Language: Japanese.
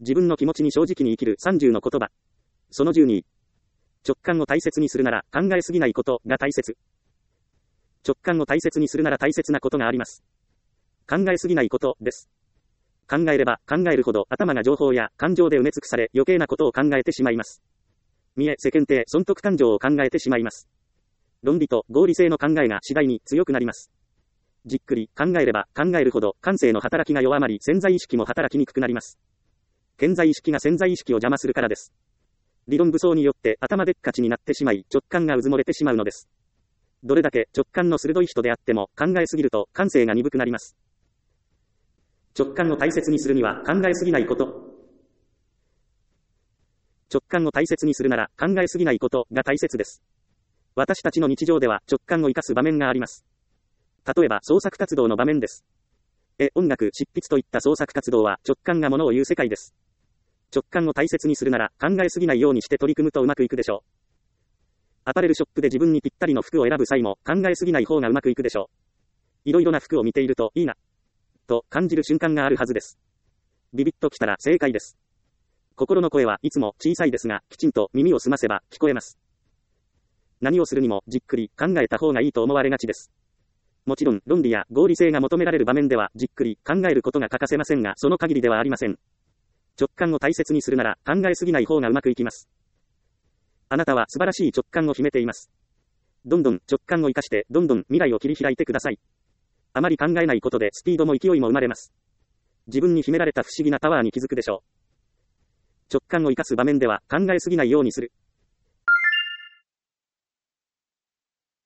自分の気持ちに正直に生きる30の言葉。その12。直感を大切にするなら考えすぎないことが大切。直感を大切にするなら大切なことがあります。考えすぎないことです。考えれば考えるほど頭が情報や感情で埋め尽くされ余計なことを考えてしまいます。見栄、世間体、損得感情を考えてしまいます。論理と合理性の考えが次第に強くなります。じっくり考えれば考えるほど感性の働きが弱まり潜在意識も働きにくくなります。顕在意識が潜在意識を邪魔するからです。理論武装によって頭でっかちになってしまい直感がうずもれてしまうのです。どれだけ直感の鋭い人であっても考えすぎると感性が鈍くなります。直感を大切にするには考えすぎないこと。直感を大切にするなら考えすぎないことが大切です。私たちの日常では直感を生かす場面があります。例えば創作活動の場面です。音楽、執筆といった創作活動は直感がものを言う世界です。直感を大切にするなら考えすぎないようにして取り組むとうまくいくでしょう。アパレルショップで自分にぴったりの服を選ぶ際も考えすぎない方がうまくいくでしょう。いろいろな服を見ているといいなと感じる瞬間があるはずです。ビビッときたら正解です。心の声はいつも小さいですがきちんと耳を澄ませば聞こえます。何をするにもじっくり考えた方がいいと思われがちです。もちろん論理や合理性が求められる場面ではじっくり考えることが欠かせませんがその限りではありません。直感を大切にするなら考えすぎない方がうまくいきます。あなたは素晴らしい直感を秘めています。どんどん直感を生かしてどんどん未来を切り開いてください。あまり考えないことでスピードも勢いも生まれます。自分に秘められた不思議なパワーに気づくでしょう。直感を生かす場面では考えすぎないようにする。